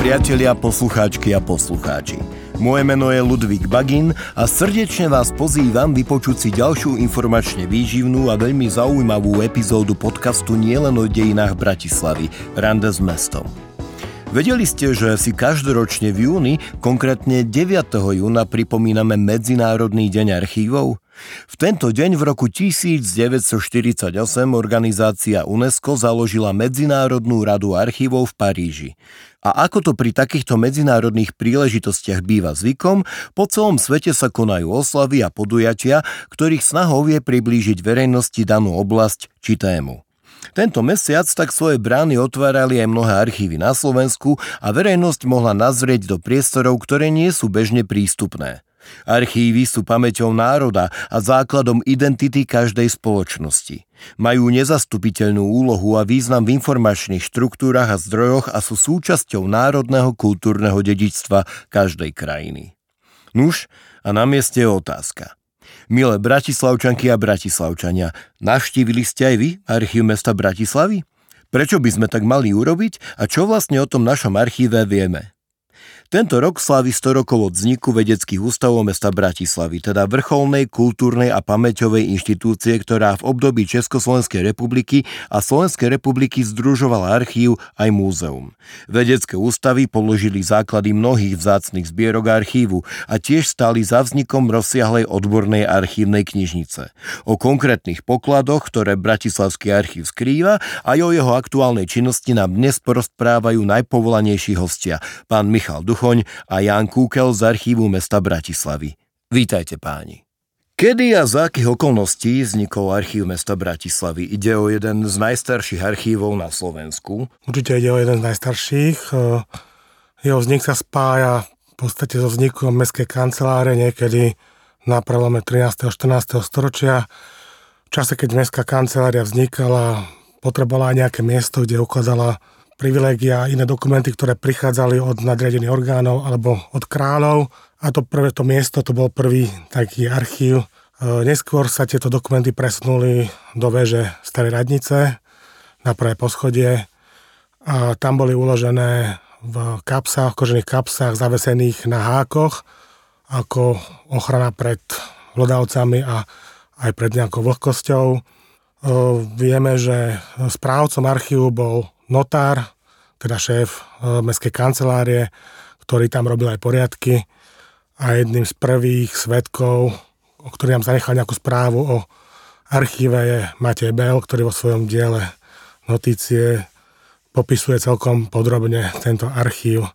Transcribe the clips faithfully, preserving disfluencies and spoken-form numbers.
priatelia, poslucháčky a poslucháči. Moje meno je Ludvík Bagin a srdečne vás pozývam vypočuť si ďalšiu informačne výživnú a veľmi zaujímavú epizódu podcastu Nielen o dejinách Bratislavy, Rande s mestom. Vedeli ste, že si každoročne v júni, konkrétne deviateho júna, pripomíname Medzinárodný deň archívov? V tento deň v roku devätnásťstoštyridsaťosem organizácia UNESCO založila Medzinárodnú radu archívov v Paríži. A ako to pri takýchto medzinárodných príležitostiach býva zvykom, po celom svete sa konajú oslavy a podujatia, ktorých snahou je priblížiť verejnosti danú oblasť či tému. Tento mesiac tak svoje brány otvárali aj mnohé archívy na Slovensku a verejnosť mohla nazrieť do priestorov, ktoré nie sú bežne prístupné. Archívy sú pamäťou národa a základom identity každej spoločnosti. Majú nezastupiteľnú úlohu a význam v informačných štruktúrach a zdrojoch a sú súčasťou národného kultúrneho dedičstva každej krajiny. Nuž, a na mieste je otázka. Milé Bratislavčanky a Bratislavčania, navštívili ste aj vy archív mesta Bratislavy? Prečo by sme tak mali urobiť a čo vlastne o tom našom archíve vieme? Tento rok slávi sto rokov od vzniku vedeckých ústavov mesta Bratislavy, teda vrcholnej kultúrnej a pamäťovej inštitúcie, ktorá v období Československej republiky a Slovenskej republiky združovala archív aj múzeum. Vedecké ústavy položili základy mnohých vzácnych zbierok archívu a tiež stáli za vznikom rozsiahlej odbornej archívnej knižnice. O konkrétnych pokladoch, ktoré Bratislavský archív skrýva, aj o jeho aktuálnej činnosti nám dnes porozprávajú najpovolanejší hostia, pán Michal Duchoň a Ján Kúkel z archívu mesta Bratislavy. Vítajte páni. Kedy a za akých okolností vznikol archív mesta Bratislavy? Ide o jeden z najstarších archívov na Slovensku. Určite ide o jeden z najstarších. Jeho vznik sa spája v podstate so vznikom mestskej kancelárie niekedy na prelome trinásteho a štrnásteho storočia. V čase, keď mestská kancelária vznikala, potrebovala aj nejaké miesto, kde ukladala privilégia a iné dokumenty, ktoré prichádzali od nadriadených orgánov alebo od kráľov. A to prvé to miesto, to bol prvý taký archív. Neskôr sa tieto dokumenty presunuli do veže Starej radnice na prvé poschodie. A tam boli uložené v kapsách, kožených kapsách, zavesených na hákoch, ako ochrana pred hlodavcami a aj pred nejakou vlhkosťou. Vieme, že správcom archívu bol notár, teda šéf mestskej kancelárie, ktorý tam robil aj poriadky a jedným z prvých svedkov, o ktorý nám zanechal nejakú správu o archíve, je Matej Bel, ktorý vo svojom diele Notície popisuje celkom podrobne tento archív.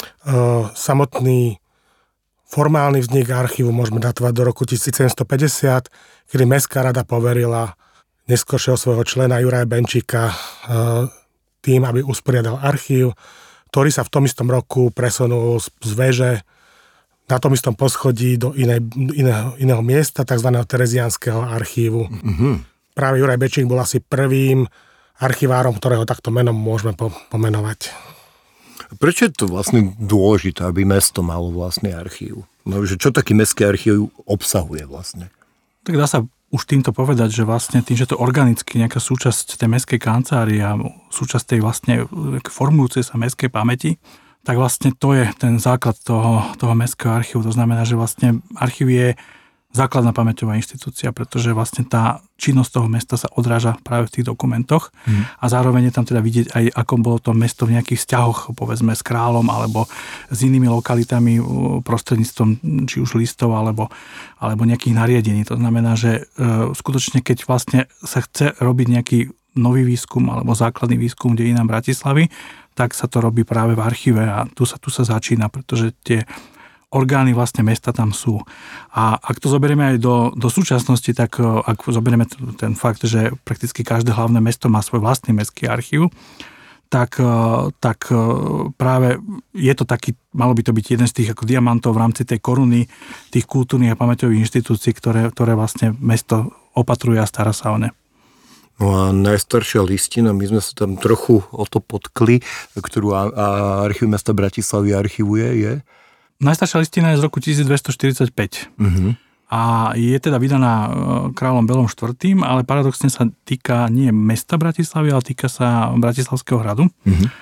Samotný formálny vznik archívu môžeme datovať do roku tisícsedemstopäťdesiat, kedy Mestská rada poverila neskôršieho svojho člena Juraja Benčíka tým, aby usporiadal archív, ktorý sa v tom istom roku presunul z veže na tom istom poschodí do inej, iného, iného miesta, tzv. Tereziánskeho archívu. Mm-hmm. Práve Juraj Benčík bol asi prvým archivárom, ktorého takto menom môžeme po, pomenovať. Prečo je to vlastne dôležité, aby mesto malo vlastný archív? No, že čo taký mestský archív obsahuje vlastne? Tak dá sa už týmto povedať, že vlastne tým, že to organicky nejaká súčasť tej mestskej kancelárie a súčasť tej vlastne formujúcej sa mestskej pamäti, tak vlastne to je ten základ toho, toho mestského archívu. To znamená, že vlastne archív je základná pamäťová inštitúcia, pretože vlastne tá činnosť toho mesta sa odráža práve v tých dokumentoch mm. a zároveň je tam teda vidieť aj, ako bolo to mesto v nejakých vzťahoch, povedzme s kráľom alebo s inými lokalitami prostredníctvom či už listov alebo, alebo nejakých nariadení. To znamená, že e, skutočne keď vlastne sa chce robiť nejaký nový výskum alebo základný výskum dejinám Bratislavy, tak sa to robí práve v archíve a tu sa, tu sa začína, pretože tie orgány vlastne mesta tam sú. A ak to zoberieme aj do, do súčasnosti, tak ak zoberieme ten fakt, že prakticky každé hlavné mesto má svoj vlastný mestský archív, tak, tak práve je to taký, malo by to byť jeden z tých ako diamantov v rámci tej koruny tých kultúrnych a pamäťových inštitúcií, ktoré, ktoré vlastne mesto opatruje a stará sa o ne. No a najstaršia listina, my sme sa tam trochu o to potkli, ktorú archív mesta Bratislavy archivuje, je? Najstaršia listina je z roku tisícdvestoštyridsaťpäť. Uh-huh. A je teda vydaná kráľom Belom štvrtým, ale paradoxne sa týka nie mesta Bratislavy, ale týka sa Bratislavského hradu. Uh-huh.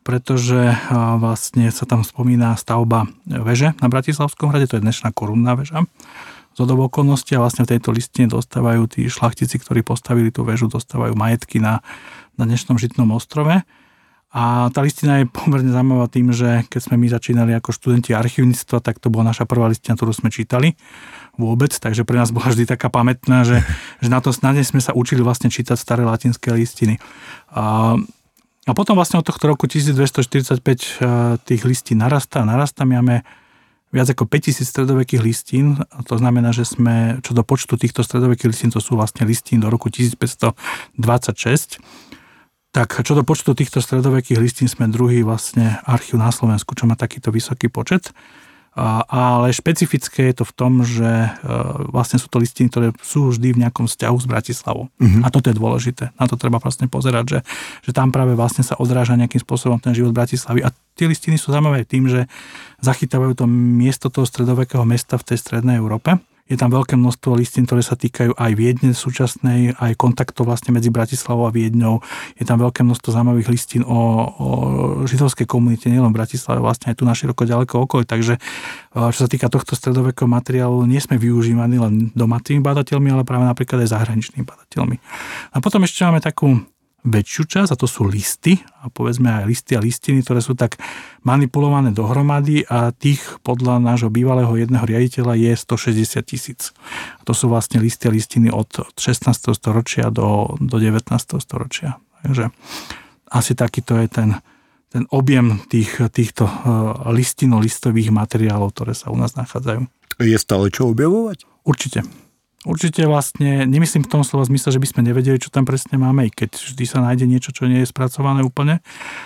pretože vlastne sa tam spomína stavba veže na Bratislavskom hrade, to je dnešná korunná väža. Z okolností a vlastne v tejto listine dostávajú tí šlachtici, ktorí postavili tú väžu, dostávajú majetky na, na dnešnom Žitnom ostrove. A tá listina je pomerne zaujímavá tým, že keď sme my začínali ako študenti archívnictva, tak to bola naša prvá listina, ktorú sme čítali vôbec, takže pre nás bola vždy taká pamätná, že, že na to snadne sme sa učili vlastne čítať staré latinské listiny. A, a potom vlastne od tohto roku tisícdvestoštyridsaťpäť tých listín narastá a narastá. Máme viac ako päťtisíc stredovekých listín, to znamená, že sme, čo do počtu týchto stredovekých listín, to sú vlastne listín do roku tisícpäťstodvadsaťšesť, tak čo do počtu týchto stredovekých listín sme druhý vlastne archív na Slovensku, čo má takýto vysoký počet. Ale špecifické je to v tom, že vlastne sú to listiny, ktoré sú vždy v nejakom vzťahu s Bratislavou. Mm-hmm. A toto je dôležité. Na to treba vlastne pozerať, že, že tam práve vlastne sa odráža nejakým spôsobom ten život Bratislavy. A tie listiny sú zaujímavé tým, že zachytávajú to miesto toho stredovekého mesta v tej strednej Európe. Je tam veľké množstvo listín, ktoré sa týkajú aj Viedne súčasnej, aj kontaktov vlastne medzi Bratislavou a Viedňou. Je tam veľké množstvo zaujímavých listín o, o židovskej komunite, nielen v Bratislave, vlastne aj tu na široko ďaleko okolí. Takže čo sa týka tohto stredovekého materiálu, nie sme využívaní len domácimi badateľmi, ale práve napríklad aj zahraničnými badateľmi. A potom ešte máme takú väčšiu časť, a to sú listy, a povedzme aj listy a listiny, ktoré sú tak manipulované dohromady a tých podľa nášho bývalého jedného riaditeľa je stošesťdesiat tisíc. A to sú vlastne listy a listiny od šestnásteho storočia do, do devätnásteho storočia. Takže asi takýto je ten, ten objem tých, týchto listino-listových materiálov, ktoré sa u nás nachádzajú. Je stále čo objavovať? Určite. Určite vlastne, nemyslím v tom slova zmysle, že by sme nevedeli, čo tam presne máme, i keď vždy sa nájde niečo, čo nie je spracované úplne,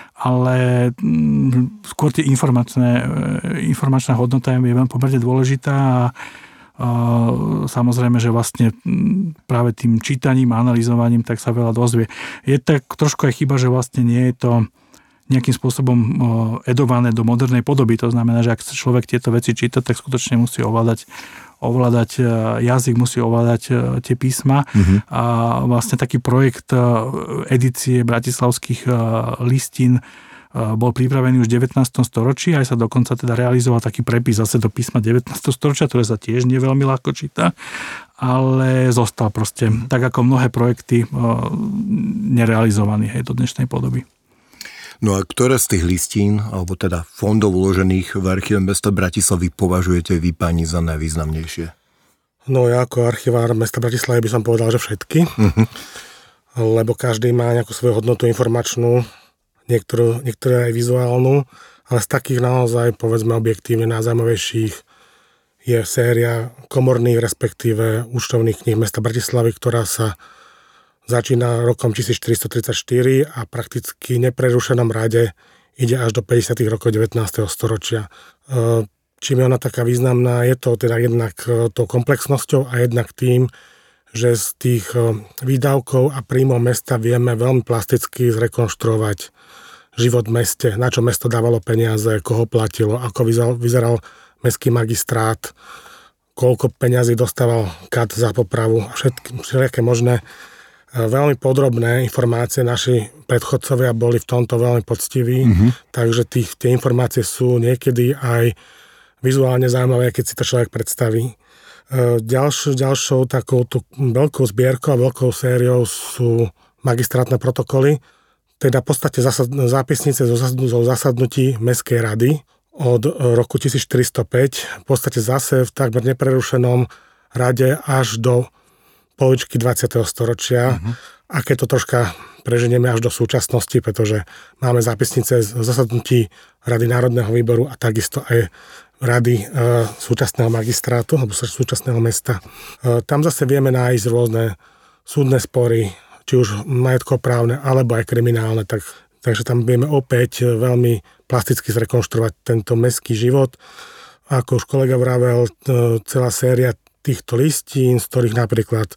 ale skôr tie informačné, informačná hodnota je veľmi pomerne dôležitá a, a samozrejme, že vlastne práve tým čítaním a analyzovaním tak sa veľa dozvie. Je tak trošku aj chyba, že vlastne nie je to nejakým spôsobom edované do modernej podoby. To znamená, že ak človek tieto veci číta, tak skutočne musí ovládať ovládať jazyk, musí ovládať tie písma. Mm-hmm. A vlastne taký projekt edície bratislavských listín bol pripravený už v devätnástom storočí, aj sa dokonca teda realizoval taký prepis zase do písma devätnásteho storočia, ktoré sa tiež nie veľmi ľahko číta, ale zostal proste, tak ako mnohé projekty, nerealizovaný hej, do dnešnej podoby. No a ktoré z tých listín, alebo teda fondov uložených v archíve mesta Bratislavy považujete vy, páni, za najvýznamnejšie? No ja ako archivár mesta Bratislavy by som povedal, že všetky. Uh-huh. Lebo každý má nejakú svoju hodnotu informačnú, niektorú, niektoré aj vizuálnu, ale z takých naozaj, povedzme, objektívne najzaujímavejších je séria komorných, respektíve účtovných kníh mesta Bratislavy, ktorá sa začína rokom tisícštyristotridsaťštyri a prakticky neprerušenom rade ide až do päťdesiatych rokov devätnásteho storočia. Čím je ona taká významná, je to teda jednak tou komplexnosťou a jednak tým, že z tých výdavkov a príjmov mesta vieme veľmi plasticky zrekonštruovať život v meste, na čo mesto dávalo peniaze, koho platilo, ako vyzeral, vyzeral mestský magistrát, koľko peňazí dostával kat za popravu a všetky, všetké možné. Veľmi podrobné informácie, naši predchodcovia boli v tomto veľmi poctiví, mm-hmm. takže tých, tie informácie sú niekedy aj vizuálne zaujímavé, keď si to človek predstaví. Ďalšou, ďalšou takou veľkou zbierkou a veľkou sériou sú magistrátne protokoly, teda v podstate zasad, zápisnice zo, zo zasadnutí Mestskej rady od roku tisícštyristopäť, v podstate zase v takmer neprerušenom rade až do polovičky dvadsiateho storočia, uh-huh. a keď to troška preženieme až do súčasnosti, pretože máme zápisnice z zasadnutí Rady Národného výboru a takisto aj Rady e, súčasného magistrátu, alebo súčasného mesta. E, tam zase vieme nájsť rôzne súdne spory, či už majetkoprávne, alebo aj kriminálne, tak, takže tam vieme opäť veľmi plasticky zrekonštruovať tento mestský život. A ako už kolega vravel, e, celá séria týchto listín, z ktorých napríklad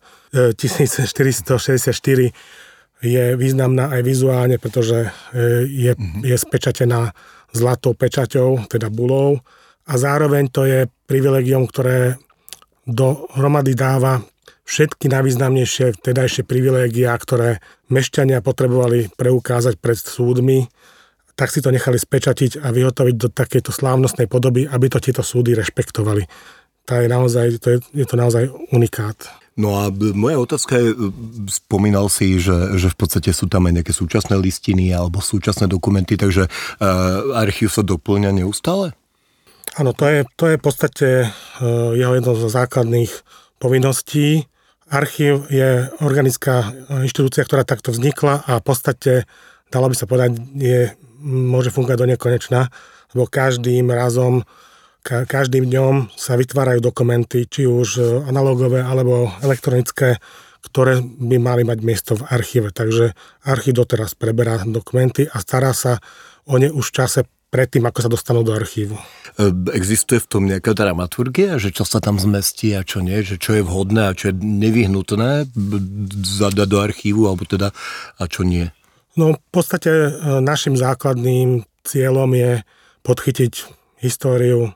tisícštyristošesťdesiatštyri je významná aj vizuálne, pretože je, je spečatená zlatou pečaťou, teda bulou, a zároveň to je privilegium, ktoré dohromady dáva všetky najvýznamnejšie vtedajšie privilégia, ktoré mešťania potrebovali preukázať pred súdmi, tak si to nechali spečatiť a vyhotoviť do takejto slávnostnej podoby, aby to tieto súdy rešpektovali. To je naozaj, to je, je to naozaj unikát. No a moja otázka je, spomínal si, že, že v podstate sú tam aj nejaké súčasné listiny alebo súčasné dokumenty, takže uh, archív sa doplňa neustále? Áno, to je, to je v podstate uh, jeho jedno zo základných povinností. Archív je organická inštitúcia, ktorá takto vznikla a v podstate, dalo by sa povedať, je, môže fungovať do nekonečna, lebo každým razom každým dňom sa vytvárajú dokumenty, či už analógové alebo elektronické, ktoré by mali mať miesto v archíve. Takže archív doteraz preberá dokumenty a stará sa o ne už v čase predtým, ako sa dostanú do archívu. Existuje v tom nejaká dramaturgia, že čo sa tam zmestí a čo nie, že čo je vhodné a čo je nevyhnutné zadať do archívu, alebo teda a čo nie? No v podstate našim základným cieľom je podchytiť históriu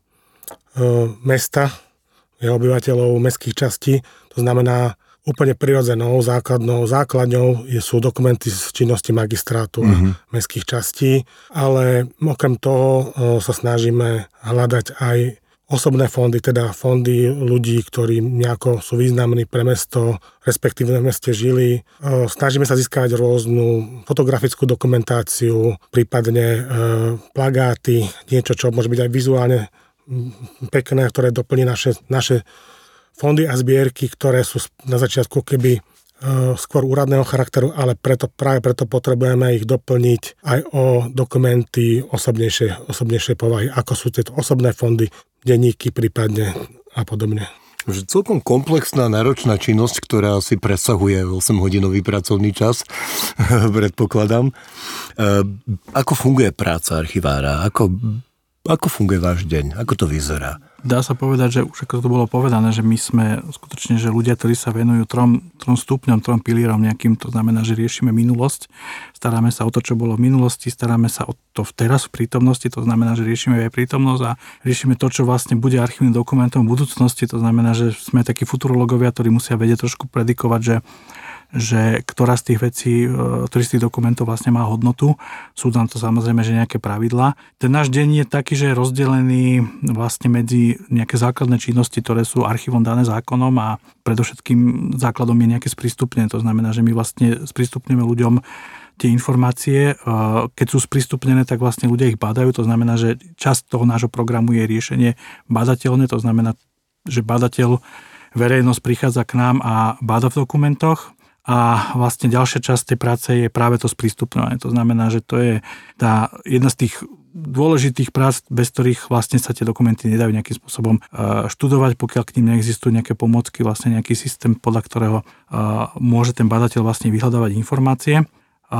mesta, jeho obyvateľov, mestských častí. To znamená, úplne prirodzenou základnou základňou sú dokumenty z činnosti magistrátu mm-hmm. a mestských častí, ale okrem toho sa snažíme hľadať aj osobné fondy, teda fondy ľudí, ktorí nejako sú významní pre mesto, respektíve v meste žili. Snažíme sa získať rôznu fotografickú dokumentáciu, prípadne plagáty, niečo, čo môže byť aj vizuálne pekné, ktoré doplní naše, naše fondy a zbierky, ktoré sú na začiatku keby e, skôr úradného charakteru, ale preto, práve preto potrebujeme ich doplniť aj o dokumenty osobnejšie, osobnejšie povahy, ako sú tieto osobné fondy, denníky prípadne a podobne. Že celkom komplexná, náročná činnosť, ktorá si presahuje osemhodinový pracovný čas, predpokladám. E, ako funguje práca archivára? Ako Ako funguje váš deň? Ako to vyzerá? Dá sa povedať, že už ako to bolo povedané, že my sme skutočne, že ľudia, ktorí sa venujú trom, trom stupňom, trom pilierom nejakým, to znamená, že riešime minulosť, staráme sa o to, čo bolo v minulosti, staráme sa o to v teraz v prítomnosti, to znamená, že riešime aj prítomnosť a riešime to, čo vlastne bude archívnym dokumentom v budúcnosti, to znamená, že sme takí futurologovia, ktorí musia vedieť trošku predikovať, že že ktorá z tých vecí, ktorý z tých dokumentov vlastne má hodnotu. Sú tam to samozrejme, že nejaké pravidlá. Ten náš deň je taký, že je rozdelený vlastne medzi nejaké základné činnosti, ktoré sú archívom dané zákonom a predovšetkým základom je nejaké sprístupnenie. To znamená, že my vlastne sprístupneme ľuďom tie informácie. Keď sú sprístupnené, tak vlastne ľudia ich badajú. To znamená, že časť toho nášho programu je riešenie badateľné. To znamená, že badateľ, verejnosť prichádza k nám a báda v dokumentoch. A vlastne ďalšia časť tej práce je práve to sprístupňovanie. To znamená, že to je tá jedna z tých dôležitých prác, bez ktorých vlastne sa tie dokumenty nedajú nejakým spôsobom študovať, pokiaľ k ním neexistujú nejaké pomocky, vlastne nejaký systém, podľa ktorého môže ten badateľ vlastne vyhľadávať informácie.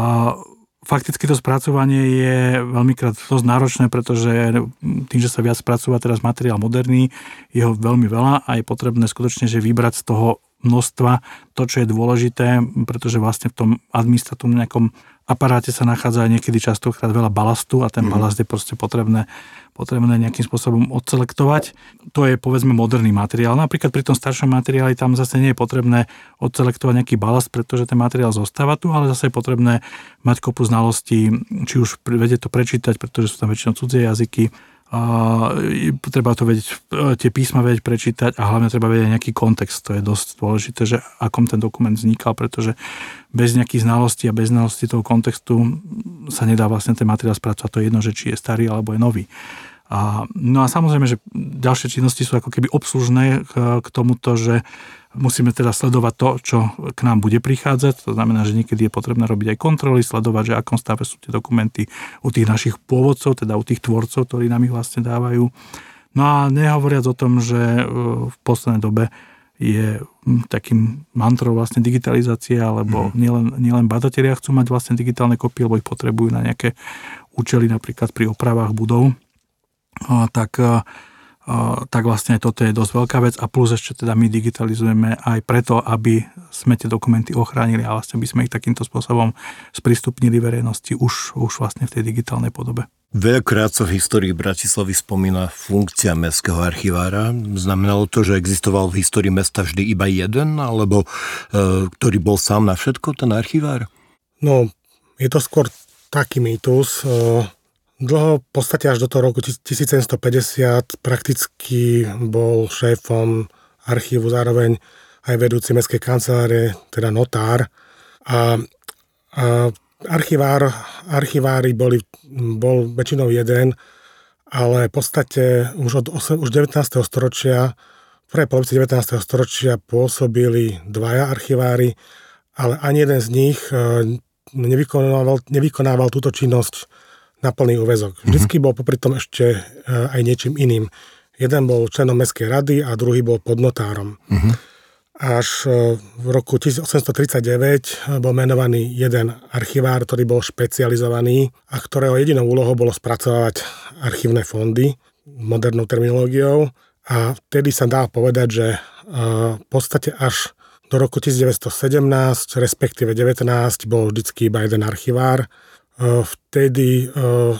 Fakticky to spracovanie je veľmikrát dosť náročné, pretože tým, že sa viac spracúva teraz materiál moderný, je ho veľmi veľa a je potrebné skutočne, že vybrať z toho množstva to, čo je dôležité, pretože vlastne v tom administratívnom nejakom aparáte sa nachádza aj niekedy častokrát veľa balastu a ten mm. balast je proste potrebné, potrebné nejakým spôsobom odselektovať. To je povedzme moderný materiál. Napríklad pri tom staršom materiáli tam zase nie je potrebné odselektovať nejaký balast, pretože ten materiál zostáva tu, ale zase je potrebné mať kopu znalostí, či už vedieť to prečítať, pretože sú tam väčšinou cudzie jazyky, a treba to vedieť, tie písma vedieť prečítať a hlavne treba vedieť nejaký kontext. To je dosť dôležité, že akom ten dokument vznikal, pretože bez nejakých znalostí a bez znalostí toho kontextu sa nedá vlastne ten materiál spracovať. To je jedno, že či je starý alebo je nový. A, no a samozrejme, že ďalšie činnosti sú ako keby obslužné k, k tomuto, že musíme teda sledovať to, čo k nám bude prichádzať. To znamená, že niekedy je potrebné robiť aj kontroly, sledovať, že akom stave sú tie dokumenty u tých našich pôvodcov, teda u tých tvorcov, ktorí nám ich vlastne dávajú. No a nehovoriac o tom, že v poslednej dobe je takým mantrou vlastne digitalizácia, alebo mm. nielen, nielen badatelia chcú mať vlastne digitálne kopie, lebo ich potrebujú na nejaké účely, napríklad pri opravách budov. A tak, a, tak vlastne toto je dosť veľká vec a plus ešte teda my digitalizujeme aj preto, aby sme tie dokumenty ochránili a vlastne by sme ich takýmto spôsobom sprístupnili verejnosti už, už vlastne v tej digitálnej podobe. Veľakrát sa v histórii Bratislavy spomína funkcia mestského archivára. Znamenalo to, že existoval v histórii mesta vždy iba jeden, alebo e, ktorý bol sám na všetko, ten archivár? No, je to skôr taký mýtus. Dlho, v podstate až do toho roku tisícsedemstopäťdesiat prakticky bol šéfom archívu, zároveň aj vedúci mestskej kancelárie, teda notár. A, a archivár, archivári boli, bol väčšinou jeden, ale v podstate už od už devätnásteho storočia, v prvej polovici devätnásteho storočia pôsobili dvaja archivári, ale ani jeden z nich nevykonával, nevykonával túto činnosť na plný úväzok. Vždycky bol popri tom ešte aj niečím iným. Jeden bol členom mestskej rady a druhý bol podnotárom. Uh-huh. Až v roku tisícosemstotridsaťdeväť bol menovaný jeden archivár, ktorý bol špecializovaný a ktorého jedinou úlohou bolo spracovávať archívne fondy modernou terminológiou. A vtedy sa dá povedať, že v podstate až do roku devätnásťstosedemnásť, respektíve devätnásť, bol vždycky iba jeden archivár. Vtedy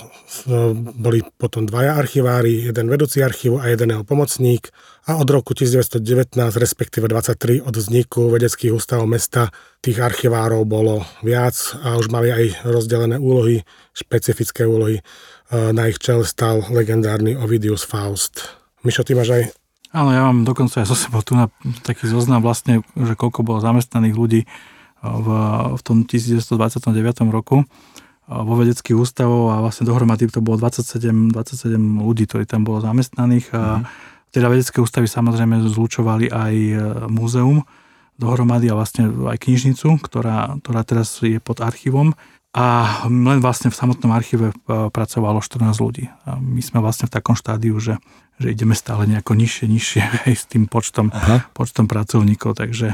boli potom dvaja archivári, jeden vedúci archívu a jeden jeho pomocník a od roku devätnásťstodevätnásť, respektíve dvadsaťtri od vzniku vedeckých ústavov mesta tých archivárov bolo viac a už mali aj rozdelené úlohy, špecifické úlohy. Na ich čele stal legendárny Ovidius Faust. Mišo, ty máš aj? Áno, ja mám dokonca aj zo sebou tu na taký zoznam vlastne, že koľko bolo zamestnaných ľudí v, v tom devätnásťstodvadsaťdeväť roku vo vedeckých ústavov a vlastne dohromady to bolo dvadsaťsedem, dvadsaťsedem ľudí, ktorí tam bolo zamestnaných. A teda vedecké ústavy samozrejme zlučovali aj múzeum dohromady a vlastne aj knižnicu, ktorá, ktorá teraz je pod archívom. A len vlastne v samotnom archíve pracovalo štrnásť ľudí. A my sme vlastne v takom štádiu, že, že ideme stále nejako nižšie, nižšie aj s tým počtom, počtom pracovníkov. Takže,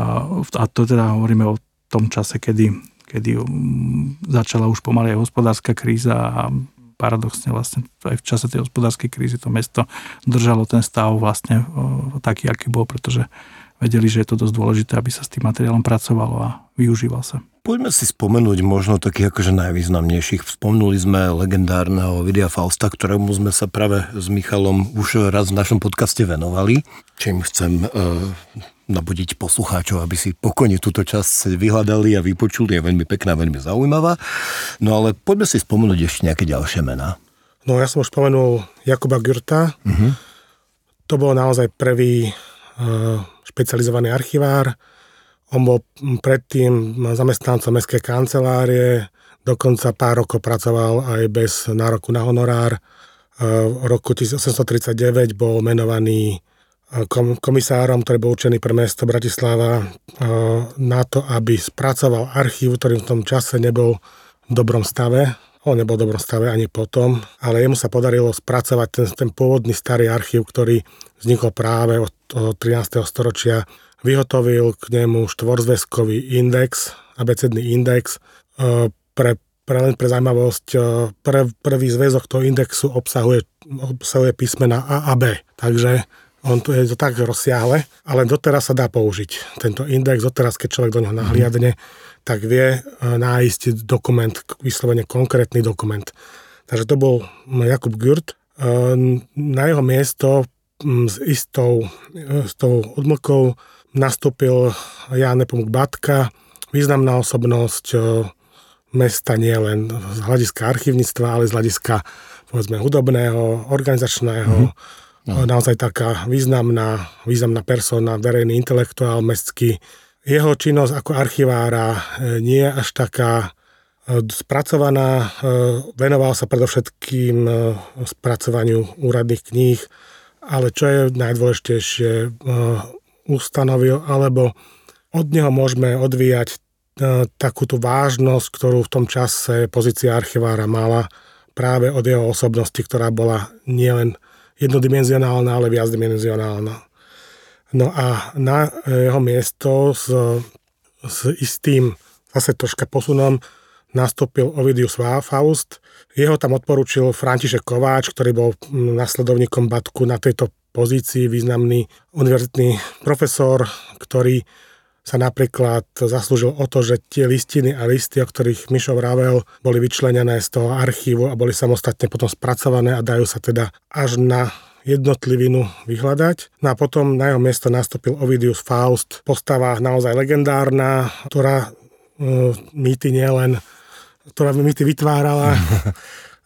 a to teda hovoríme o tom čase, kedy kedy začala už pomaly aj hospodárska kríza a paradoxne vlastne aj v čase tej hospodárskej krízy to mesto držalo ten stav vlastne taký, aký bol, pretože vedeli, že je to dosť dôležité, aby sa s tým materiálom pracovalo a využíval sa. Poďme si spomenúť možno takých akože najvýznamnejších. Spomnuli sme legendárneho Ovidia Fausta, ktorému sme sa práve s Michalom už raz v našom podcaste venovali. Čím chcem e, nabudiť poslucháčov, aby si pokojne túto časť vyhľadali a vypočuli. Je veľmi pekná, veľmi zaujímavá. No ale poďme si spomenúť ešte nejaké ďalšie mená. No ja som už spomenul Jakuba Gürta. Uh-huh. To bol naozaj prvý e, špecializovaný archivár. On bol predtým zamestnancom mestskej kancelárie, dokonca pár rokov pracoval aj bez nároku na honorár. V roku osemnásťstotridsaťdeväť bol menovaný komisárom, ktorý bol určený pre mesto Bratislava na to, aby spracoval archív, ktorý v tom čase nebol v dobrom stave. On nebol v dobrom stave ani potom, ale jemu sa podarilo spracovať ten, ten pôvodný starý archív, ktorý vznikol práve od trinásteho storočia. Vyhotovil k nemu štvorzväzkový index, abecedný index. Pre, pre, len pre zaujímavosť, pre, prvý zväzok toho indexu obsahuje, obsahuje písmena A a B. Takže on tu je to tak rozsiahle, ale doteraz sa dá použiť. Tento index, doteraz, keď človek do neho nahliadne, tak vie nájsť dokument, vyslovene konkrétny dokument. Takže to bol Jakub Gürt. Na jeho miesto s istou, s tou odmlkou nastúpil Ján Nepomuk Batka, významná osobnosť mesta nie len z hľadiska archívnictva, ale z hľadiska povedzme hudobného, organizačného, mm-hmm. naozaj taká významná, významná persona, verejný intelektuál mestský. Jeho činnosť ako archivára nie je až taká spracovaná, venoval sa predovšetkým spracovaniu úradných kníh, ale čo je najdôležitejšie, ustanovil, alebo od neho môžeme odvíjať takúto vážnosť, ktorú v tom čase pozícia archivára mala práve od jeho osobnosti, ktorá bola nielen jednodimenzionálna, ale viacdimenzionálna. No a na jeho miesto s, s istým zase troška posunom nastúpil Ovidius Faust. Jeho tam odporúčil František Kováč, ktorý bol nasledovníkom Batku na tejto pozícii, významný univerzitný profesor, ktorý sa napríklad zaslúžil o to, že tie listiny a listy, o ktorých Mišo vravel, boli vyčlenené z toho archívu a boli samostatne potom spracované a dajú sa teda až na jednotlivinu vyhľadať. No a potom na jeho miesto nastúpil Ovidius Faust, postava naozaj legendárna, ktorá uh, mýty nielen, ktorá mýty vytvárala,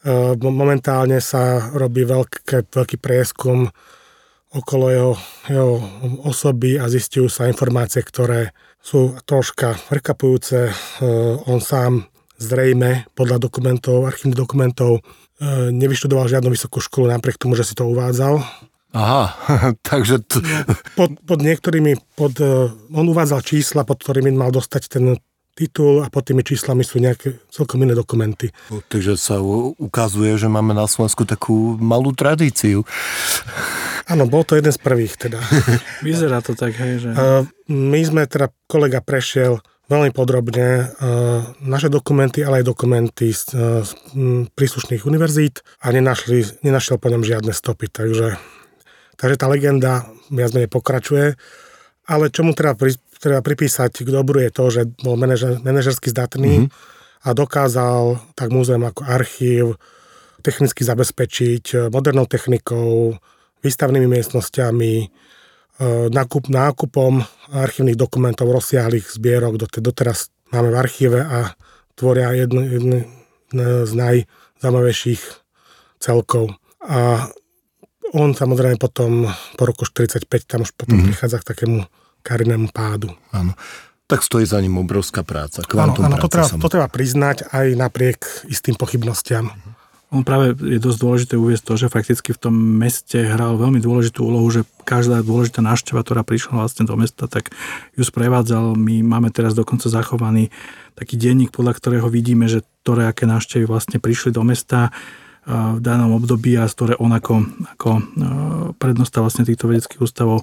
Momentálne sa robí veľké, veľký prieskum okolo jeho, jeho osoby a zistujú sa informácie, ktoré sú troška prekvapujúce. On sám zrejme podľa dokumentov, archívnych dokumentov nevyštudoval žiadnu vysokú školu napriek tomu, že si to uvádzal. Aha, takže... T... Pod, pod niektorými, pod, on uvádzal čísla, pod ktorými mal dostať ten titul a pod tými číslami sú nejaké celkom iné dokumenty. Takže sa ukazuje, že máme na Slovensku takú malú tradíciu. Áno, bol to jeden z prvých teda. Vyzerá to tak, hej, že... My sme teda, kolega prešiel veľmi podrobne naše dokumenty, ale aj dokumenty z príslušných univerzít a nenašli, nenašiel po ňom žiadne stopy, takže, takže tá legenda viac menej pokračuje. Ale čo mu treba, pri, treba pripísať k dobru je to, že bol manažer, manažersky zdatný mm-hmm. a dokázal tak múzeum ako archív technicky zabezpečiť modernou technikou, výstavnými miestnosťami, nákup, nákupom archívnych dokumentov rozsiahlých zbierok. Doteraz máme v archíve a tvoria jedno, jedno z najzaujímavejších celkov. A on samozrejme potom po roku štyridsaťpäť tam už potom mm-hmm. prichádza k takému kariérnemu pádu. Áno. Tak stojí za ním obrovská práca. Kvantum áno, áno, práca. To treba, to treba priznať aj napriek istým pochybnostiam. On práve je dosť dôležité uviesť to, že fakticky v tom meste hral veľmi dôležitú úlohu, že každá dôležitá návšteva, ktorá prišla vlastne do mesta, tak ju sprevádzal. My máme teraz dokonca zachovaný taký denník, podľa ktorého vidíme, že ktoré aké návštevy vlastne prišli do mesta v danom období a z ktoré on ako, ako prednosta vlastne týchto vedeckých ústavov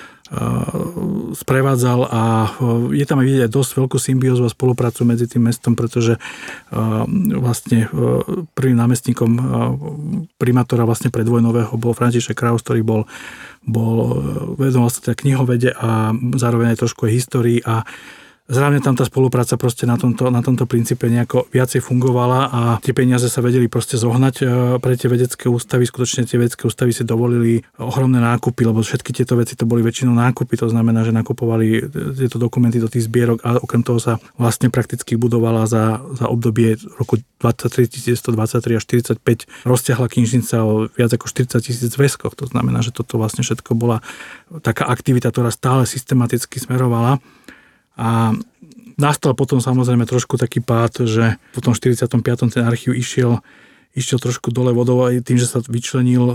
sprevádzal a je tam aj vidieť dosť veľkú symbiózu a spoluprácu medzi tým mestom, pretože vlastne prvým námestníkom primátora vlastne predvojnového bol František Kraus, ktorý bol, bol vedomal sa teda knihovede a zároveň aj trošku aj histórii a zrejme tam tá spolupráca proste na tomto, na tomto princípe nejako viacej fungovala a tie peniaze sa vedeli proste zohnať pre tie vedecké ústavy. Skutočne tie vedecké ústavy si dovolili ohromné nákupy, lebo všetky tieto veci to boli väčšinou nákupy. To znamená, že nakupovali tieto dokumenty do tých zbierok a okrem toho sa vlastne prakticky budovala za, za obdobie roku dvadsaťtri tisíc stodvadsaťtri až štyridsaťpäť rozťahla knižnica o viac ako štyridsať tisíc zväzkoch. To znamená, že toto vlastne všetko bola taká aktivita, ktorá stále systematicky smerovala. A nastal potom samozrejme trošku taký pád, že po tom štyridsiatom piatom ten archív išiel, išiel trošku dole vodou aj tým, že sa vyčlenil,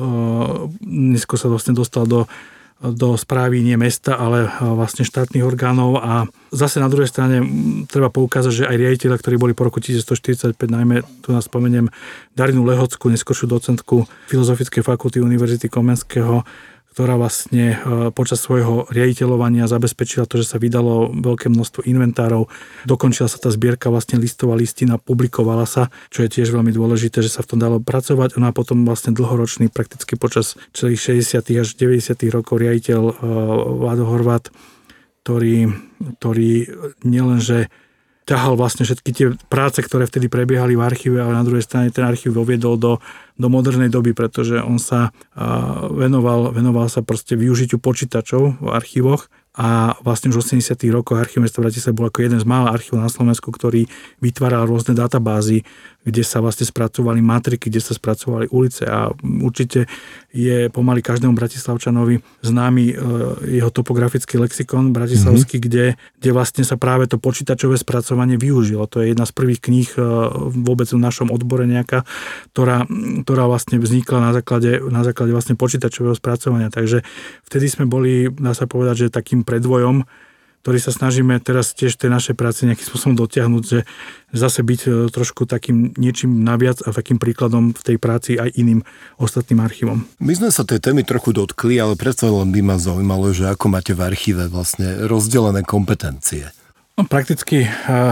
neskôr sa vlastne dostal do, do správy nie mesta, ale vlastne štátnych orgánov a zase na druhej strane treba poukázať, že aj riaditeľa, ktorí boli po roku tisícstoštyridsaťpäť, najmä tu nás spomeniem Darinu Lehockú, neskoršiu docentku Filozofickej fakulty Univerzity Komenského, ktorá vlastne počas svojho riaditeľovania zabezpečila to, že sa vydalo veľké množstvo inventárov. Dokončila sa tá zbierka vlastne listová listina, publikovala sa, čo je tiež veľmi dôležité, že sa v tom dalo pracovať. Ona potom vlastne dlhoročný, prakticky počas celých šesťdesiatych až deväťdesiatych rokov riaditeľ Vlado Horváth, ktorý, ktorý nielenže ťahal vlastne všetky tie práce, ktoré vtedy prebiehali v archíve, ale na druhej strane ten archív doviedol do, do modernej doby, pretože on sa venoval, venoval sa proste využitiu počítačov v archívoch a vlastne už v osemdesiatych rokoch Archív mesta Bratislava bol ako jeden z mála archívov na Slovensku, ktorý vytváral rôzne databázy, kde sa vlastne spracovali matriky, kde sa spracovali ulice a určite je pomaly každému bratislavčanovi známy jeho topografický lexikon bratislavský, mm-hmm. kde, kde vlastne sa práve to počítačové spracovanie využilo. To je jedna z prvých kníh vôbec v našom odbore nejaká, ktorá, ktorá vlastne vznikla na základe, na základe vlastne počítačového spracovania. Takže vtedy sme boli, dá sa povedať, že takým predvojom, ktorý sa snažíme teraz tiež v tej našej práci nejakým spôsobom dotiahnuť, že zase byť trošku takým niečím naviac a takým príkladom v tej práci aj iným ostatným archívom. My sme sa tej témy trochu dotkli, ale predsa len by ma zaujímalo, že ako máte v archíve vlastne rozdelené kompetencie. No, prakticky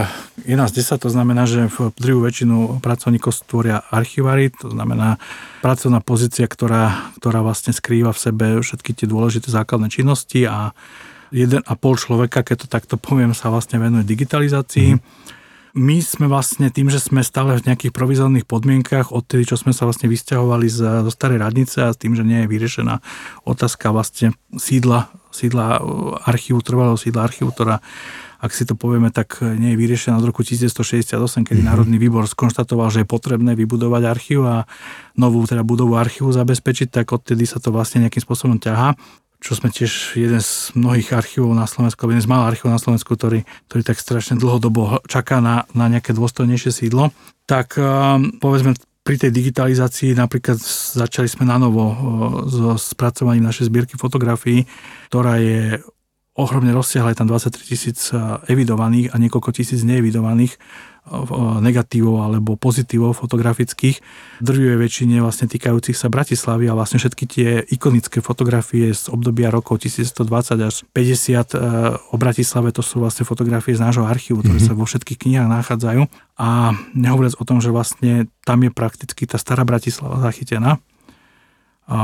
je nás desať, to znamená, že v druhú väčšinu pracovníkov stvoria archivári, to znamená pracovná pozícia, ktorá, ktorá vlastne skrýva v sebe všetky tie dôležité základné činnosti a jeden a pol človeka, keď to takto poviem, sa vlastne venuje digitalizácii. Mm. My sme vlastne tým, že sme stále v nejakých provizorných podmienkach, odtedy, čo sme sa vlastne vysťahovali zo starej radnice a s tým, že nie je vyriešená otázka vlastne sídla sídla archívu, trvalého sídla archívu, ktorá, ak si to povieme, tak nie je vyriešená od roku devätnásťstošesťdesiatosem, kedy mm-hmm. Národný výbor skonštatoval, že je potrebné vybudovať archív a novú teda budovu archívu zabezpečiť, tak odtedy sa to vlastne nejakým spôsobom ťahá. Čo sme tiež jeden z mnohých archívov na Slovensku, alebo jeden z mála archívov na Slovensku, ktorý, ktorý tak strašne dlhodobo čaká na, na nejaké dôstojnejšie sídlo. Tak povedzme, pri tej digitalizácii napríklad začali sme na novo so spracovaním našej zbierky fotografií, ktorá je ohromne rozsiahla, je tam dvadsaťtri tisíc evidovaných a niekoľko tisíc neevidovaných negatívov alebo pozitívov fotografických. Drvivej väčšine vlastne týkajúcich sa Bratislavy a vlastne všetky tie ikonické fotografie z obdobia rokov devätnásťstodvadsať až päťdesiat o Bratislave, to sú vlastne fotografie z nášho archívu, ktoré mm-hmm. sa vo všetkých knihách nachádzajú. A nehovoriac o tom, že vlastne tam je prakticky tá stará Bratislava zachytená. A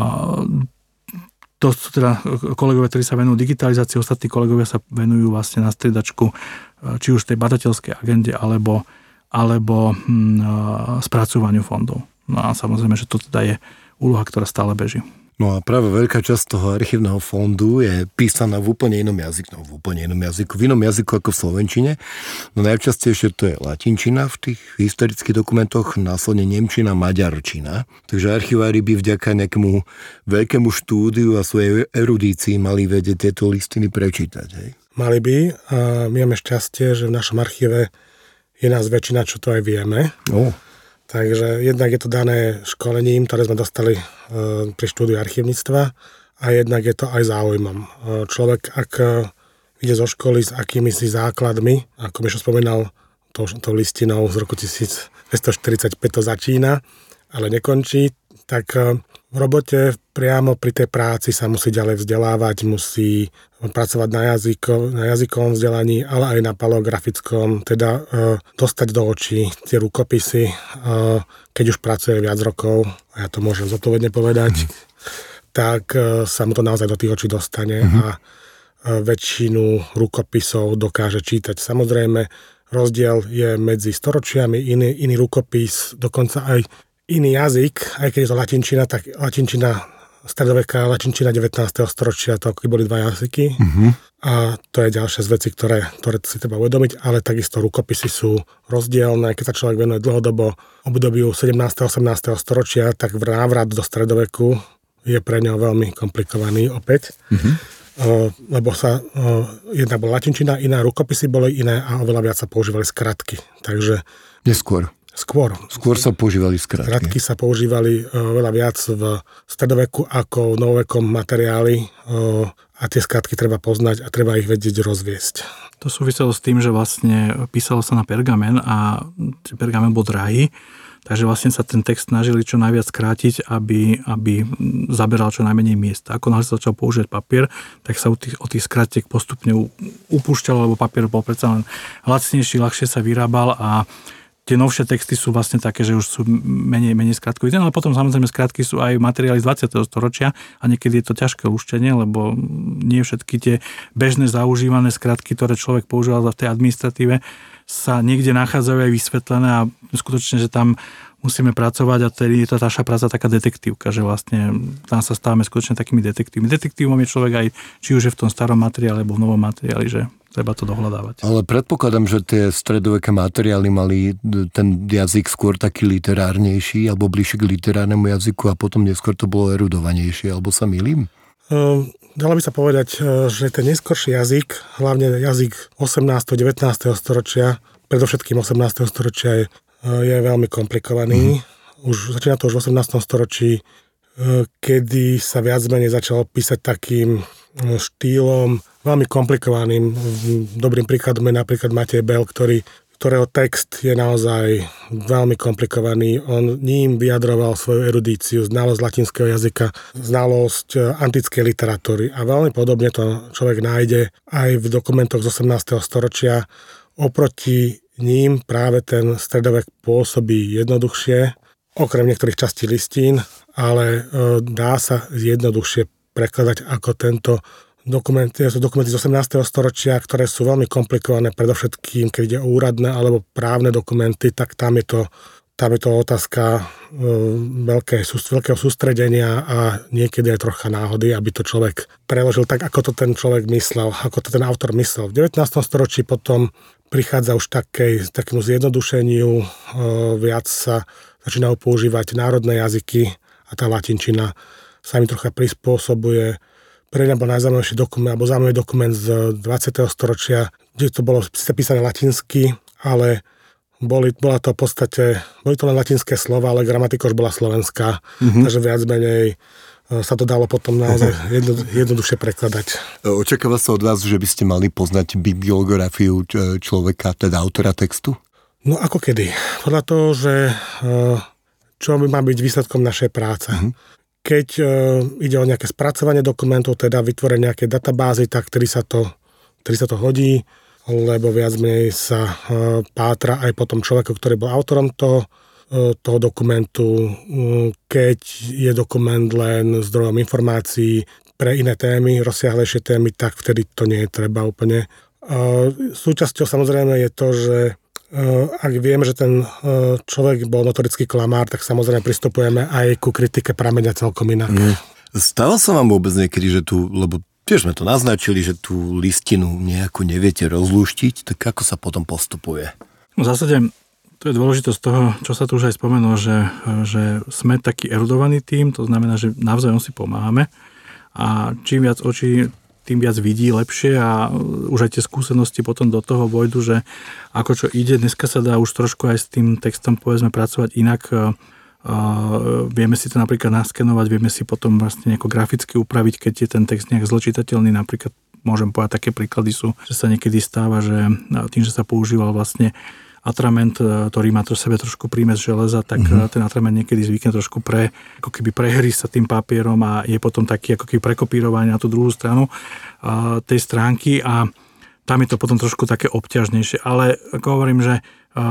to sú teda kolegovia, ktorí sa venujú digitalizácii, ostatní kolegovia sa venujú vlastne na striedačku, či už tej badateľskej agende, alebo, alebo hm, spracovaniu fondov. No a samozrejme, že to teda je úloha, ktorá stále beží. No a práve veľká časť toho archívneho fondu je písaná v úplne inom jazyku, no v úplne inom jazyku, v inom jazyku ako v slovenčine. No najčastejšie to je latinčina v tých historických dokumentoch, následne nemčina, maďarčina. Takže archivári by vďaka nejakému veľkému štúdiu a svojej erudícii mali vedieť tieto listiny prečítať. Hej? Mali by a my máme šťastie, že v našom archíve je nás väčšina, čo to aj vieme. Oh. Takže jednak je to dané školením, ktoré sme dostali pri štúdiu archívnictva a jednak je to aj záujmom. Človek, ak ide zo školy s akými si základmi, ako Mišo spomínal, tou, tou listinou z roku devätnásťstoštyridsaťpäť to začína, ale nekončí, tak v robote priamo pri tej práci sa musí ďalej vzdelávať, musí pracovať na, jazyko, na jazykovom vzdelaní, ale aj na paleografickom, teda e, dostať do očí tie rukopisy, e, keď už pracuje viac rokov, a ja to môžem zodpovedne povedať, mm-hmm. tak e, sa mu to naozaj do tých očí dostane mm-hmm. a e, väčšinu rukopisov dokáže čítať. Samozrejme, rozdiel je medzi storočiami, iný, iný rukopis, dokonca aj iný jazyk, aj keď je to latinčina, tak latinčina stredoveká, latinčina devätnásteho storočia, to ako boli dva jazyky. Uh-huh. A to je ďalšia z vecí, ktoré, ktoré si treba uvedomiť, ale takisto rukopisy sú rozdielne. Keď sa človek venuje dlhodobo obdobiu sedemnásteho osemnásteho storočia, tak návrat do stredoveku je pre ňo veľmi komplikovaný opäť. Uh-huh. O, lebo sa o, jedna bola latinčina, iná rukopisy boli iné a oveľa viac sa používali skratky. Takže neskôr. Skôr. Skôr sa používali skratky. Skratky sa používali uh, veľa viac v stredoveku ako v novovekom materiáli uh, a tie skratky treba poznať a treba ich vedieť rozviesť. To súviselo s tým, že vlastne písalo sa na pergamen a pergamen bol drahý, takže vlastne sa ten text snažili čo najviac skrátiť, aby, aby zaberal čo najmenej miesta. Ako náhle sa začal používať papier, tak sa od tých, od tých skratiek postupne upúšťalo, lebo papier bol predsa len lacnejší, ľahšie sa vyrábal a tie novšie texty sú vlastne také, že už sú menej, menej skratkovité, ale potom samozrejme skratky sú aj materiály z dvadsiateho storočia a niekedy je to ťažké lúštenie, lebo nie všetky tie bežné zaužívané skratky, ktoré človek používal v tej administratíve, sa niekde nachádzajú aj vysvetlené a skutočne, že tam musíme pracovať a tedy je to naša práca taká detektívka, že vlastne tam sa stávame skutočne takými detektívmi. Detektívom je človek aj, či už je v tom starom materiále alebo v novom materiáli, že treba to dohľadávať. Ale predpokladám, že tie stredoveké materiály mali ten jazyk skôr taký literárnejší alebo bližšie k literárnemu jazyku a potom neskôr to bolo erudovanejšie, alebo sa mýlim? Uh, dalo by sa povedať, že ten neskorší jazyk, hlavne jazyk osemnásteho devätnásteho storočia, predovšetkým osemnásteho storočia je, je veľmi komplikovaný. Mm. Už začína to už v osemnástom storočí, kedy sa viac menej začalo písať takým štýlom veľmi komplikovaným. Dobrým príkladom je napríklad Matej Bel, ktorý, ktorého text je naozaj veľmi komplikovaný. On ním vyjadroval svoju erudíciu, znalosť latinského jazyka, znalosť antickej literatúry. A veľmi podobne to človek nájde aj v dokumentoch z osemnásteho storočia. Oproti ním práve ten stredovek pôsobí jednoduchšie, okrem niektorých častí listín, ale dá sa jednoduchšie prekladať ako tento dokument. To dokumenty z osemnásteho storočia, ktoré sú veľmi komplikované, predovšetkým, keď ide o úradné alebo právne dokumenty, tak tam je to tam je to otázka veľké, veľkého sústredenia a niekedy aj trocha náhody, aby to človek preložil tak, ako to ten človek myslel, ako to ten autor myslel. V devätnástom storočí potom prichádza už takej, takému zjednodušeniu, viac sa začínajú používať národné jazyky a tá latinčina sa mi trocha prispôsobuje. Pre mňa bol najzaujímavejší dokument, alebo zaujímavý dokument z dvadsiateho storočia, kde to bolo písané latinsky, ale Boli, bola to v podstate, boli to len latinské slova, ale gramatika už bola slovenská, mm-hmm. takže viac menej sa to dalo potom naozaj jedno, jednoduše prekladať. Očakáva sa od vás, že by ste mali poznať bibliografiu človeka, teda autora textu? No ako kedy? Podľa toho, že čo by má byť výsledkom našej práce. Mm-hmm. Keď ide o nejaké spracovanie dokumentov, teda vytvorenie nejakej databázy, tak ktorý sa to, ktorý sa to hodí, lebo viac menej sa pátra aj po tom človeku, ktorý bol autorom toho, toho dokumentu. Keď je dokument len zdrojom informácií pre iné témy, rozsiahlejšie témy, tak vtedy to nie je treba úplne. Súčasťou samozrejme je to, že ak vieme, že ten človek bol notorický klamár, tak samozrejme pristupujeme aj ku kritike prameňa celkom inak. Mm. Stalo sa vám vôbec niekedy, že tu, lebo tiež sme to naznačili, že tú listinu nejako neviete rozlúštiť, tak ako sa potom postupuje? V zásade to je dôležitosť toho, čo sa tu už aj spomenulo, že, že sme taký erudovaný tím, to znamená, že navzájom si pomáhame a čím viac očí, tým viac vidí lepšie a už aj tie skúsenosti potom do toho vojdu, že ako čo ide, dneska sa dá už trošku aj s tým textom povedzme pracovať inak. Uh, vieme si to napríklad naskenovať, vieme si potom vlastne nejako graficky upraviť, keď je ten text nejak zločitateľný. Napríklad môžem povedať, také príklady sú, že sa niekedy stáva, že tým, že sa používal vlastne atrament, ktorý má to sebe trošku prímes železa, tak mm-hmm. ten atrament niekedy zvykne trošku pre, ako keby prehrísť sa tým papierom a je potom taký ako keby prekopírovanie na tú druhú stranu uh, tej stránky a tam je to potom trošku také obťažnejšie. Ale ako hovorím, že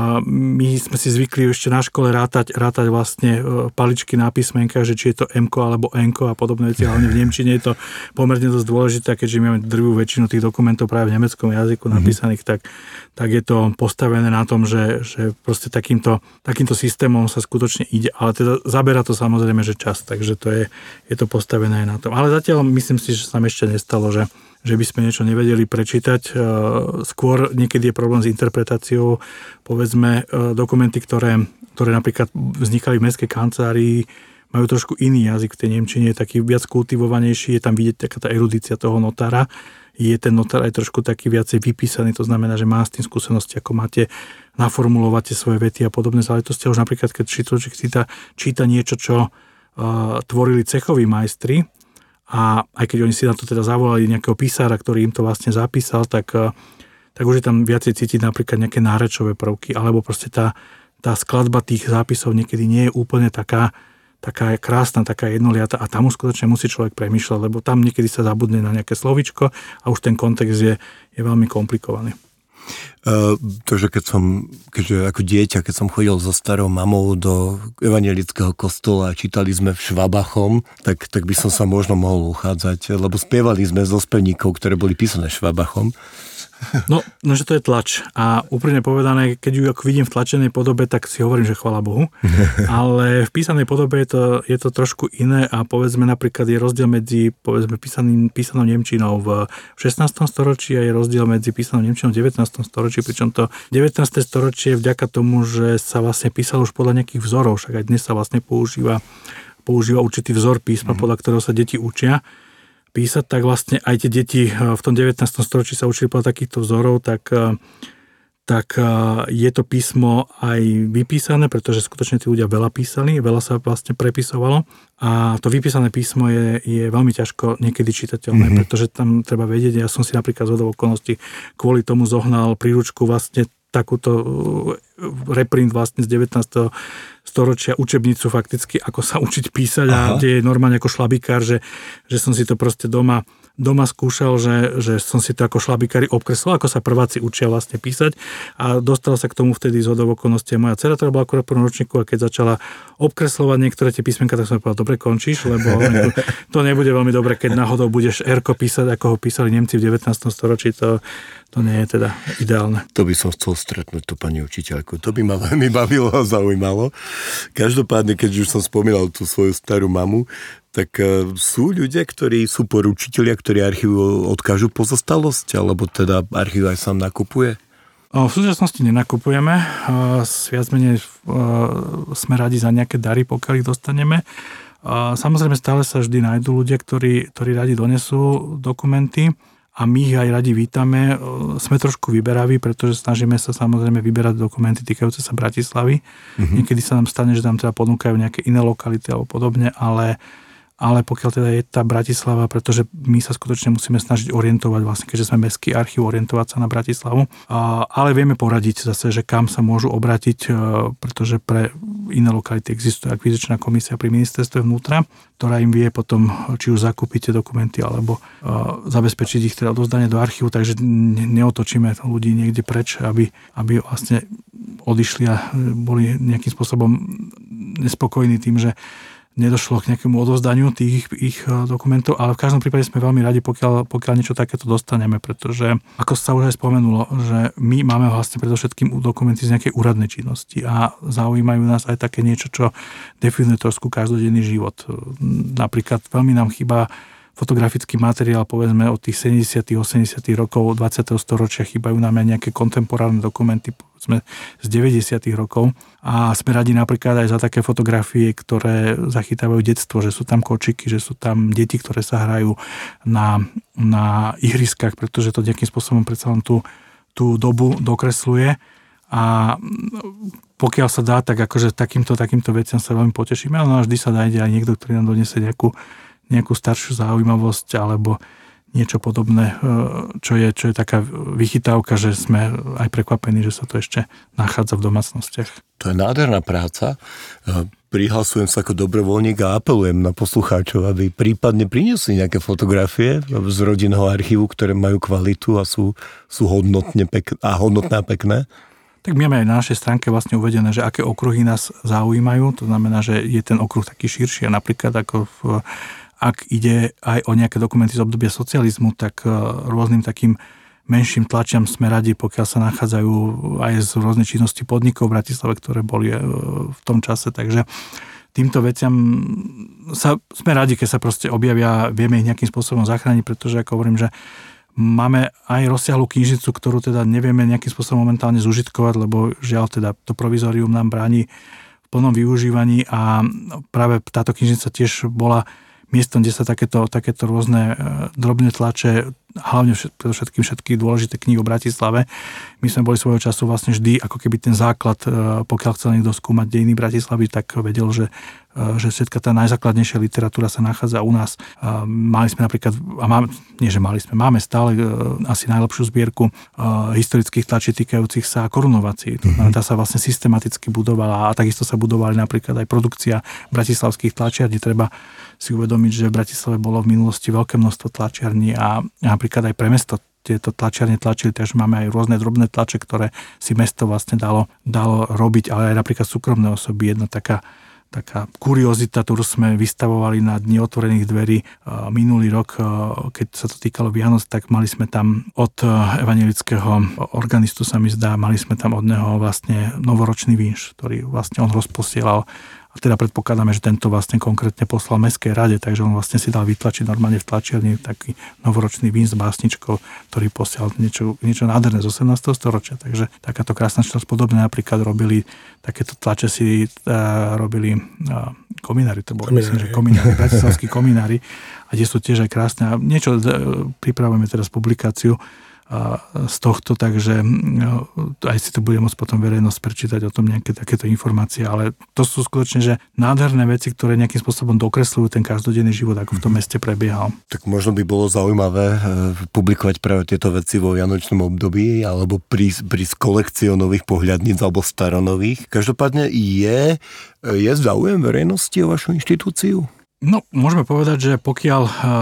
my sme si zvykli ešte na škole rátať, rátať vlastne paličky na písmenkách, že či je to M-ko alebo N-ko a podobné veci, hlavne v nemčine je to pomerne dosť dôležité, keďže máme drvivú väčšinu tých dokumentov práve v nemeckom jazyku napísaných, tak, tak je to postavené na tom, že, že proste takýmto, takýmto systémom sa skutočne ide, ale teda zabera to samozrejme, že čas, takže to je, je to postavené aj na tom. Ale zatiaľ myslím si, že sa nám ešte nestalo, že že by sme niečo nevedeli prečítať. Skôr niekedy je problém s interpretáciou. Povedzme, dokumenty, ktoré, ktoré napríklad vznikali v mestskej kancelárii, majú trošku iný jazyk v tej nemčine, je taký viac kultivovanejší, je tam vidieť taká tá erudícia toho notára. Je ten notár aj trošku taký viacej vypísaný, to znamená, že má s tým skúsenosti, ako máte naformulovať tie svoje vety a podobné záležitosti. Už napríklad, keď človek číta, číta niečo, čo uh, tvorili cechoví majstri, a aj keď oni si na to teda zavolali nejakého písára, ktorý im to vlastne zapísal, tak, tak už je tam viacej cítiť napríklad nejaké nárečové prvky, alebo proste tá, tá skladba tých zápisov niekedy nie je úplne taká, taká krásna, taká jednoliata a tam už skutočne musí človek premýšľať, lebo tam niekedy sa zabudne na nejaké slovíčko a už ten kontext je, je veľmi komplikovaný. Uh, to, že keď som, keďže ako dieťa, keď som chodil so starou mamou do evangelického kostola a čítali sme v Švabachom, tak, tak by som sa možno mohol uchádzať, lebo spievali sme zo spevníkov, ktoré boli písané Švabachom. No, no, že to je tlač. A úprimne povedané, keď ju ako vidím v tlačenej podobe, tak si hovorím, že chvála Bohu. Ale v písanej podobe je to, je to trošku iné a povedzme napríklad je rozdiel medzi povedzme písaným, písanou nemčinou v šestnástom storočí a je rozdiel medzi písanou nemčinou v devätnástom storočí, pričom to devätnáste storočie vďaka tomu, že sa vlastne písalo už podľa nejakých vzorov, však aj dnes sa vlastne používa, používa určitý vzor písma, podľa ktorého sa deti učia písať, tak vlastne aj tie deti v tom devätnástom storočí sa učili podľa takýchto vzorov, tak, tak je to písmo aj vypísané, pretože skutočne tí ľudia veľa písali, veľa sa vlastne prepisovalo a to vypísané písmo je, je veľmi ťažko niekedy čitateľné, mm-hmm. pretože tam treba vedieť, ja som si napríklad z hodou okolností kvôli tomu zohnal príručku vlastne takúto reprint vlastne z devätnásteho storočia, učebnicu fakticky, ako sa učiť písať. Aha. A kde je normálne ako šlabikár, že, že som si to proste doma, doma skúšal, že, že som si to ako šlabikári obkreslil, ako sa prváci učia vlastne písať a dostala sa k tomu vtedy z hodou okolností moja dcera, ktorá bola akurát v prvom ročníku a keď začala obkreslovať niektoré tie písmenka, tak som povedal, dobre končíš, lebo to nebude veľmi dobre, keď náhodou budeš erko písať, ako ho písali Nemci v devätnástom storočí, to, to nie je teda ideálne. To by som chcel stretnúť tú pani učiteľku. Ako, to by ma veľmi bavilo a zaujímalo. Každopádne, keď už som spomínal tú svoju starú mamu, tak uh, sú ľudia, ktorí sú poručitelia, ktorí archívu odkážu pozostalosť, alebo teda archív aj sám nakupuje? V súčasnosti nenakupujeme. Viac menej sme radi za nejaké dary, pokiaľ ich dostaneme. Samozrejme, stále sa vždy nájdú ľudia, ktorí, ktorí radi donesú dokumenty a my ich aj radi vítame. Sme trošku vyberaví, pretože snažíme sa samozrejme vyberať dokumenty týkajúce sa Bratislavy. Mm-hmm. Niekedy sa nám stane, že nám teda ponúkajú nejaké iné lokality alebo podobne, ale ale pokiaľ teda je tá Bratislava, pretože my sa skutočne musíme snažiť orientovať, vlastne keďže sme mestský archív, orientovať sa na Bratislavu. A, ale vieme poradiť zase, že kam sa môžu obrátiť, pretože pre iné lokality existuje akvizičná komisia pri ministerstve vnútra, ktorá im vie potom, či už zakúpiť tie dokumenty, alebo uh, zabezpečiť ich teda odovzdanie do archívu, takže neotočíme ľudí niekde preč, aby, aby vlastne odišli a boli nejakým spôsobom nespokojní tým, že nedošlo k nejakému odovzdaniu tých ich dokumentov, ale v každom prípade sme veľmi radi, pokiaľ, pokiaľ niečo takéto dostaneme, pretože, ako sa už aj spomenulo, že my máme vlastne predovšetkým dokumenty z nejakej úradnej činnosti a zaujímajú nás aj také niečo, čo definuje trošku každodenný život. Napríklad veľmi nám chýba fotografický materiál, povedzme, od tých sedemdesiatych osemdesiatych rokov dvadsiateho storočia, chýbajú nám aj nejaké kontemporárne dokumenty, povedzme, z deväťdesiatych rokov. A sme radi napríklad aj za také fotografie, ktoré zachytávajú detstvo, že sú tam kočiky, že sú tam deti, ktoré sa hrajú na, na ihriskách, pretože to nejakým spôsobom predsa len tú, tú dobu dokresluje. A pokiaľ sa dá, tak akože takýmto, takýmto veciam sa veľmi potešíme, ale vždy sa nájde aj niekto, ktorý nám donesie nejakú nejakú staršiu zaujímavosť alebo niečo podobné, čo je, čo je taká vychytávka, že sme aj prekvapení, že sa to ešte nachádza v domácnostiach. To je nádherná práca. Prihlasujem sa ako dobrovoľník a apelujem na poslucháčov, aby prípadne priniesli nejaké fotografie z rodinného archívu, ktoré majú kvalitu a sú, sú hodnotne pek- a hodnotné a pekné. Tak my máme aj na našej stránke vlastne uvedené, že aké okruhy nás zaujímajú. To znamená, že je ten okruh taký širší. Napríklad ako v ak ide aj o nejaké dokumenty z obdobia socializmu, tak rôznym takým menším tlačiam sme radi, pokiaľ sa nachádzajú aj z rôznej činnosti podnikov v Bratislave, ktoré boli v tom čase. Takže týmto veciam sa, sme radi, keď sa proste objavia, vieme ich nejakým spôsobom zachrániť, pretože ako hovorím, že máme aj rozsiahlu knižnicu, ktorú teda nevieme nejakým spôsobom momentálne zužitkovať, lebo žiaľ teda to provizorium nám bráni v plnom využívaní a práve táto knižnica tiež bola miestom, kde sa takéto, takéto rôzne drobné tlače, hlavne predovšetkým všetky dôležité knihy o Bratislave. My sme boli svojho času vlastne vždy, ako keby ten základ, pokiaľ chcel niekto skúmať dejiny Bratislavy, tak vedel, že, že všetka tá najzákladnejšia literatúra sa nachádza u nás. Mali sme napríklad, a máme, nie že mali sme, máme stále asi najlepšiu zbierku historických tlačí týkajúcich sa korunovacií. Mm-hmm. Tá sa vlastne systematicky budovala a takisto sa budovali napríklad aj produkcia bratislavských tlačiarní. Treba si uvedomiť, že v Bratislave bolo v minulosti veľké množstvo tlačiarní a napríklad aj pre mesto tieto tlačiarne tlačili, takže máme aj rôzne drobné tlače, ktoré si mesto vlastne dalo, dalo robiť, ale aj napríklad súkromné osoby. Jedna taká, taká kuriozita, ktorú sme vystavovali na Dni otvorených dverí minulý rok, keď sa to týkalo Vianoc, tak mali sme tam od evanjelického organistu, sa mi zdá, mali sme tam od neho vlastne novoročný vínš, ktorý vlastne on rozposielal. A teda predpokladáme, že tento vlastne konkrétne poslal Mestskej rade, takže on vlastne si dal vytlačiť normálne v tlačiarni taký novoročný vín s básničkou, ktorý posielal niečo, niečo nádherné z osemnásteho storočia. Takže takáto krásna časť podobne napríklad robili, takéto tlače si uh, robili uh, kominári, to bolo myslím, že kominári, bratislavskí kominári, a kde sú tiež aj krásne. A niečo uh, pripravujeme teraz publikáciu z tohto, takže aj si to bude môcť potom verejnosť prečítať o tom nejaké takéto informácie, ale to sú skutočne, že nádherné veci, ktoré nejakým spôsobom dokresľujú ten každodenný život, ako v tom meste prebiehal. Tak možno by bolo zaujímavé publikovať práve tieto veci vo vianočnom období, alebo prísť, prísť kolekciou nových pohľadníc, alebo staronových. Každopádne je, je záujem verejnosti o vašu inštitúciu? No, môžeme povedať, že pokiaľ,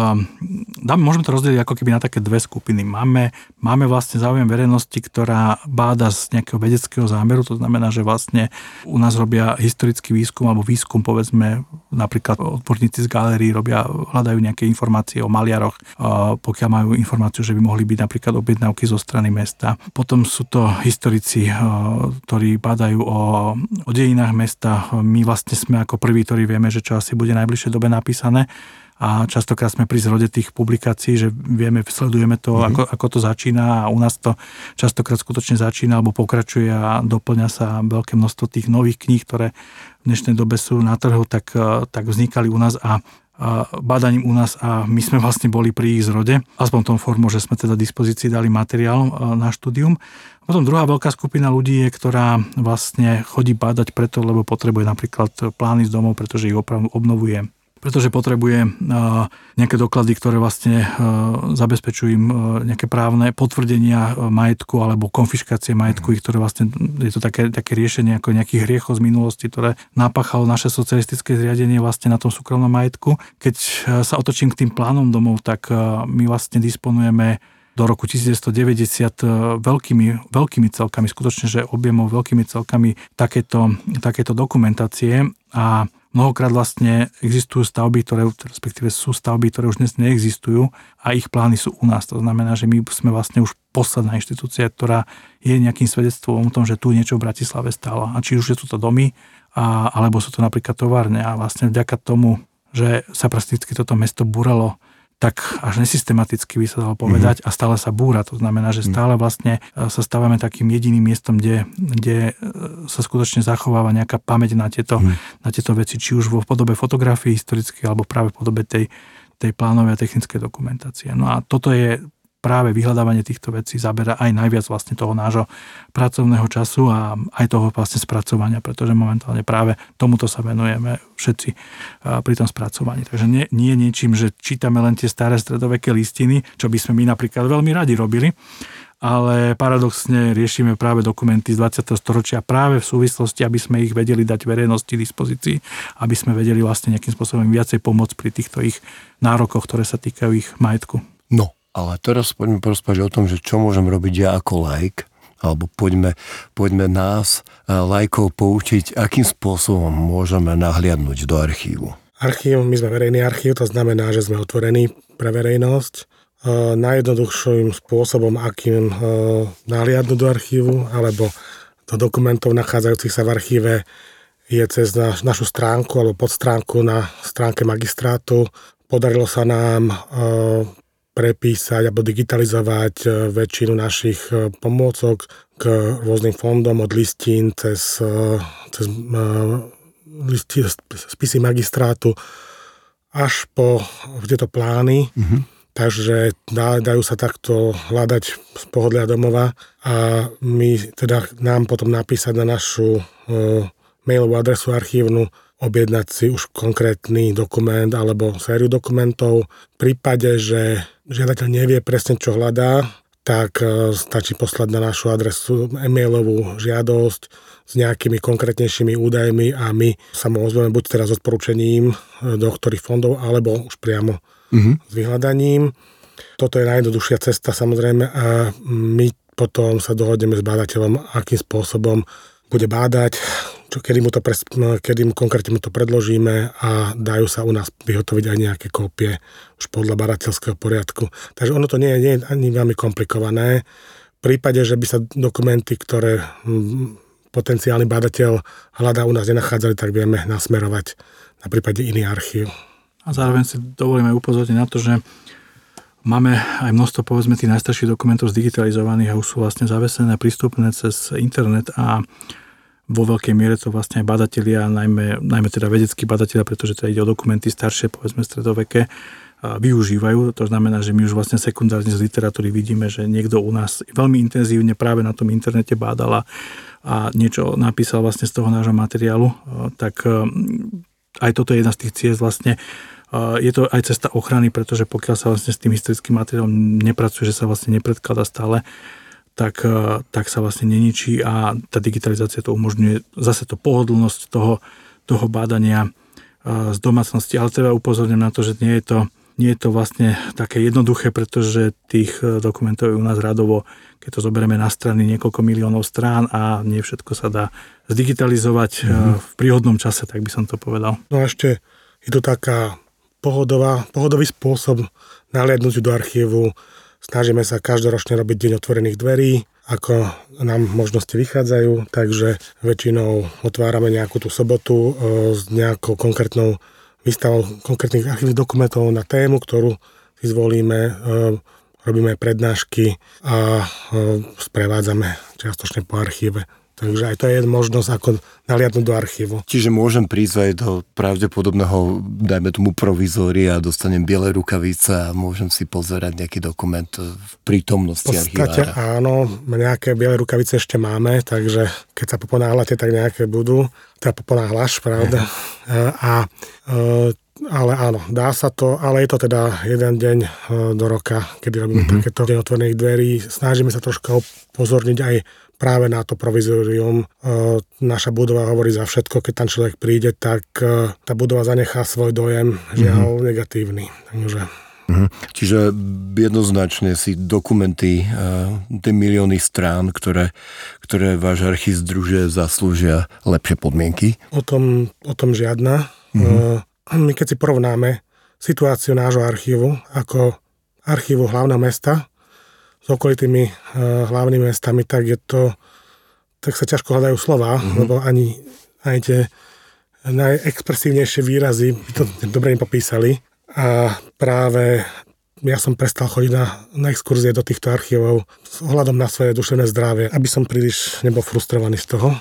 uh, môžeme to rozdeliť ako keby na také dve skupiny. Máme, máme vlastne záujem verejnosti, ktorá báda z nejakého vedeckého zámeru, to znamená, že vlastne u nás robia historický výskum alebo výskum, povedzme, napríklad odborníci z galérií robia, hľadajú nejaké informácie o maliaroch, uh, pokiaľ majú informáciu, že by mohli byť napríklad objednávky zo strany mesta. Potom sú to historici, uh, ktorí bádajú o, o dejinách mesta. My vlastne sme ako prví, ktorí vieme, že čo asi bude najbližšie dobe napísané a častokrát sme pri zrode tých publikácií, že vieme, sledujeme to, mm-hmm. ako, ako to začína a u nás to častokrát skutočne začína alebo pokračuje a doplňa sa veľké množstvo tých nových kníh, ktoré v dnešnej dobe sú na trhu, tak, tak vznikali u nás a bádaním u nás a my sme vlastne boli pri ich zrode, aspoň tom formu, že sme teda dispozícii dali materiál na štúdium. Potom druhá veľká skupina ľudí je, ktorá vlastne chodí bádať preto, lebo potrebuje napríklad plány z domov, pretože ich oprav, obnovuje. Pretože potrebuje nejaké doklady, ktoré vlastne zabezpečujú im nejaké právne potvrdenia majetku alebo konfiškácie majetku, ktoré vlastne je to také, také riešenie ako nejakých hriechov z minulosti, ktoré napáchalo naše socialistické zriadenie vlastne na tom súkromnom majetku. Keď sa otočím k tým plánom domov, tak my vlastne disponujeme do roku devätnásťstodeväťdesiat veľkými, veľkými celkami, skutočne, že objemov veľkými celkami takéto, takéto dokumentácie a mnohokrát vlastne existujú stavby, ktoré, respektíve sú stavby, ktoré už dnes neexistujú a ich plány sú u nás. To znamená, že my sme vlastne už posledná inštitúcia, ktorá je nejakým svedectvom o tom, že tu niečo v Bratislave stálo. A či už sú to domy, a, alebo sú to napríklad továrne. A vlastne vďaka tomu, že sa prakticky toto mesto búralo tak až nesystematicky by sa dalo povedať, mm-hmm. a stále sa búra. To znamená, že stále vlastne sa stávame takým jediným miestom, kde, kde sa skutočne zachováva nejaká pamäť na tieto, mm. na tieto veci, či už vo podobe fotografií historických, alebo práve v podobe tej, tej plánovej a technickej dokumentácie. No a toto je práve vyhľadávanie týchto vecí zabera aj najviac vlastne toho nášho pracovného času a aj toho vlastne spracovania, pretože momentálne práve tomuto sa venujeme všetci pri tom spracovaní. Takže nie, nie niečím, že čítame len tie staré stredoveké listiny, čo by sme my napríklad veľmi radi robili, ale paradoxne riešime práve dokumenty z dvadsiateho storočia práve v súvislosti, aby sme ich vedeli dať verejnosti dispozícii, aby sme vedeli vlastne nejakým spôsobom viacej pomôcť pri týchto ich nárokoch, ktoré sa týkajú ich majetku. No. Ale teraz poďme porozprávať o tom, že čo môžem robiť ja ako laik, alebo poďme, poďme nás, laikov, poučiť, akým spôsobom môžeme nahliadnúť do archívu. Archív, my sme verejný archív, to znamená, že sme otvorení pre verejnosť. Najjednoduchším spôsobom, akým nahliadnúť do archívu, alebo do dokumentov nachádzajúcich sa v archíve, je cez naš, našu stránku, alebo podstránku na stránke magistrátu. Podarilo sa nám prepísať alebo digitalizovať väčšinu našich pomôcok k rôznym fondom od listín cez, cez listy, spisy magistrátu až po tieto plány. Mm-hmm. Takže dá, dajú sa takto hľadať z pohodlia domova a my teda nám potom napísať na našu uh, mailovú adresu archívnu, objednať si už konkrétny dokument alebo sériu dokumentov. V prípade, že žiadateľ nevie presne, čo hľadá, tak stačí poslať na našu adresu e-mailovú žiadosť s nejakými konkrétnejšími údajmi a my sa mu ozveme buď teraz s odporúčením do ktorých fondov, alebo už priamo mm-hmm. s vyhľadaním. Toto je najjednoduchšia cesta samozrejme a my potom sa dohodneme s bádateľom, akým spôsobom bude bádať, čo, kedy, mu to pres, kedy mu konkrétne mu to predložíme a dajú sa u nás vyhotoviť aj nejaké kópie už podľa badateľského poriadku. Takže ono to nie je, nie je ani veľmi komplikované. V prípade, že by sa dokumenty, ktoré potenciálny badateľ hľadá u nás nenachádzali, tak vieme nasmerovať na prípade iný archív. A zároveň si dovolíme upozorniť na to, že máme aj množstvo, povedzme, tých najstarších dokumentov zdigitalizovaných a už sú vlastne zavesené, prístupné cez internet a vo veľkej miere to vlastne aj badatelia, najmä, najmä teda vedeckí badatelia, pretože teda ide o dokumenty staršie, povedzme stredoveké, využívajú. To znamená, že my už vlastne sekundárne z literatúry vidíme, že niekto u nás veľmi intenzívne práve na tom internete bádala a niečo napísal vlastne z toho nášho materiálu. Tak aj toto je jedna z tých ciest vlastne. Je to aj cesta ochrany, pretože pokiaľ sa vlastne s tým historickým materiálom nepracuje, že sa vlastne nepredkladá stále, tak, tak sa vlastne neničí a tá digitalizácia to umožňuje zase to pohodlnosť toho, toho bádania z domácnosti. Ale treba upozorniť na to, že nie je to, nie je to vlastne také jednoduché, pretože tých dokumentov je u nás radovo, keď to zoberieme na strany, niekoľko miliónov strán a nie všetko sa dá zdigitalizovať mm-hmm. v príhodnom čase, tak by som to povedal. No a ešte je to taká pohodová, pohodový spôsob nahliadnúť do archívu. Snažíme sa každoročne robiť deň otvorených dverí, ako nám možnosti vychádzajú, takže väčšinou otvárame nejakú tú sobotu e, s nejakou konkrétnou výstavou konkrétnych archívnych dokumentov na tému, ktorú si zvolíme, e, robíme prednášky a e, sprevádzame čiastočne po archíve. Takže aj to je možnosť, ako naliadnúť do archívu. Čiže môžem prísť aj do pravdepodobného, dajme tomu provizória, dostanem biele rukavice a môžem si pozerať nejaký dokument v prítomnosti archivára. V podstate áno, nejaké biele rukavice ešte máme, takže keď sa poponáhľate, tak nejaké budú. Teda poponáhľaš, pravda. a, a ale áno, dá sa to, ale je to teda jeden deň do roka, kedy robíme mm-hmm. takéto deň otvorených dverí. Snažíme sa troška upozorniť aj práve na to provizorium. Naša budova hovorí za všetko, keď tam človek príde, tak tá budova zanechá svoj dojem, žiaľ mm-hmm. negatívny. Takže... Mm-hmm. Čiže jednoznačne si dokumenty, tie milióny strán, ktoré, ktoré váš archív združuje, zaslúžia lepšie podmienky? O tom, o tom žiadna. Mm-hmm. My keď si porovnáme situáciu nášho archívu ako archívu hlavného mesta s okolitými uh, hlavnými mestami, tak je to, tak sa ťažko hľadajú slová, mm-hmm. lebo ani, ani tie najexpresívnejšie výrazy by to dobre nepopísali. A práve ja som prestal chodiť na, na exkurzie do týchto archívov s ohľadom na svoje duševné zdravie, aby som príliš nebol frustrovaný z toho.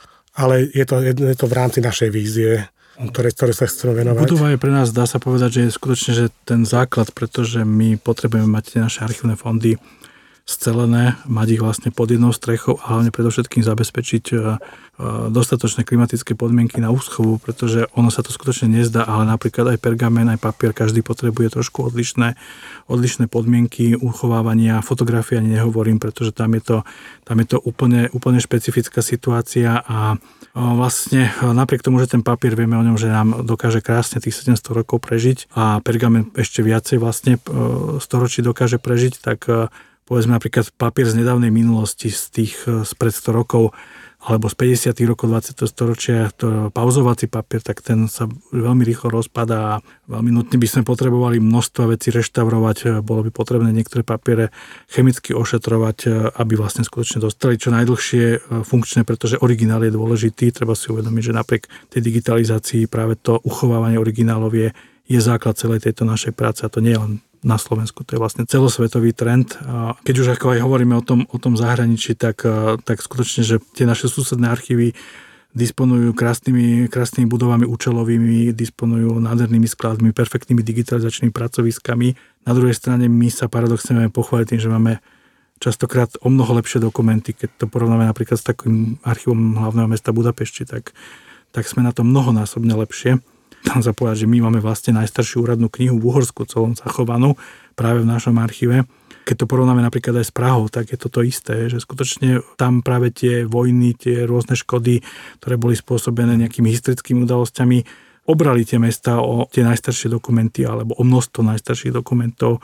Ale je to, je to v rámci našej vízie, ktoré, ktoré sa chceme venovať. Budova je pre nás, dá sa povedať, že je skutočne že ten základ, pretože my potrebujeme mať tie naše archívne fondy scelené, mať ich vlastne pod jednou strechou a hlavne predovšetkým zabezpečiť dostatočné klimatické podmienky na úschovu, pretože ono sa to skutočne nezdá, ale napríklad aj pergamen, aj papier, každý potrebuje trošku odlišné, odlišné podmienky uchovávania, fotografie ani nehovorím, pretože tam je to, tam je to úplne, úplne špecifická situácia a vlastne napriek tomu, že ten papier vieme o ňom, že nám dokáže krásne tých sedemsto rokov prežiť a pergamen ešte viacej vlastne storočí dokáže prežiť, tak povedzme napríklad papier z nedávnej minulosti, z tých spred sto rokov alebo z päťdesiatych rokov dvadsiateho storočia, to pauzovací papier, tak ten sa veľmi rýchlo rozpadá a veľmi nutne by sme potrebovali množstva vecí reštaurovať, bolo by potrebné niektoré papiere chemicky ošetrovať, aby vlastne skutočne dostali čo najdlhšie funkčné, pretože originál je dôležitý, treba si uvedomiť, že napriek tej digitalizácii práve to uchovávanie originálov je, je základ celej tejto našej práce a to nie je len na Slovensku. To je vlastne celosvetový trend. Keď už ako aj hovoríme o tom, o tom zahraničí, tak, tak skutočne, že tie naše susedné archívy disponujú krásnymi, krásnymi budovami účelovými, disponujú nádhernými skladmi, perfektnými digitalizačnými pracoviskami. Na druhej strane my sa paradoxne máme pochváliť tým, že máme častokrát o mnoho lepšie dokumenty. Keď to porovnáme napríklad s takým archívom hlavného mesta Budapešti, tak, tak sme na to mnohonásobne lepšie. Tam sa povedať, že my máme vlastne najstaršiu úradnú knihu v Uhorsku celom zachovanú práve v našom archíve. Keď to porovnáme napríklad aj s Prahou, tak je to to isté, že skutočne tam práve tie vojny, tie rôzne škody, ktoré boli spôsobené nejakými historickými udalosťami, obrali tie mesta o tie najstaršie dokumenty alebo o množstvo najstarších dokumentov.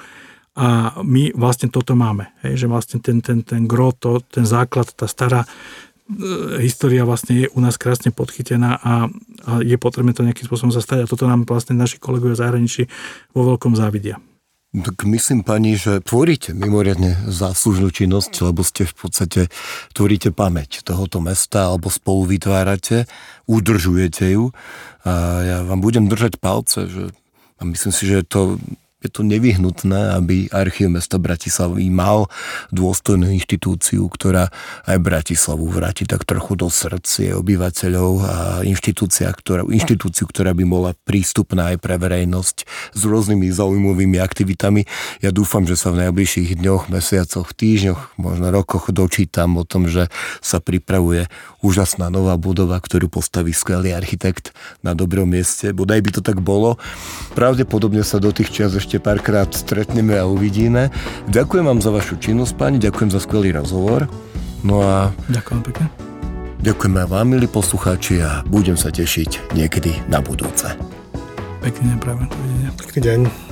A my vlastne toto máme, hej, že vlastne ten, ten, ten gro, to, ten základ, tá stará história vlastne je u nás krásne podchytená a, a je potrebné to nejakým spôsobom zastať a toto nám vlastne naši kolegovia v zahraničí vo veľkom závidia. Tak myslím, pani, že tvoríte mimoriadne záslužnú činnosť, lebo ste v podstate tvoríte pamäť tohoto mesta alebo spolu vytvárate, udržujete ju a ja vám budem držať palce, že a myslím si, že to je to nevyhnutné, aby archív mesta Bratislavy mal dôstojnú inštitúciu, ktorá aj Bratislavu vráti tak trochu do srdcia obyvateľov a inštitúcia, ktorá, inštitúciu, ktorá by bola prístupná aj pre verejnosť s rôznymi zaujímavými aktivitami. Ja dúfam, že sa v najbližších dňoch, mesiacoch, týždňoch, možno rokoch dočítam o tom, že sa pripravuje úžasná nová budova, ktorú postaví skvelý architekt na dobrom mieste. Bodaj by to tak bolo. Pravdepodobne sa do tých čias ešte párkrát stretneme a uvidíme. Ďakujem vám za vašu činnosť, pani, ďakujem za skvelý rozhovor. No a... Ďakujem pekne. Ďakujem aj vám, milí poslucháči, a budem sa tešiť niekedy na budúce. Pekný deň, práve. Dovidenia. Pekný deň.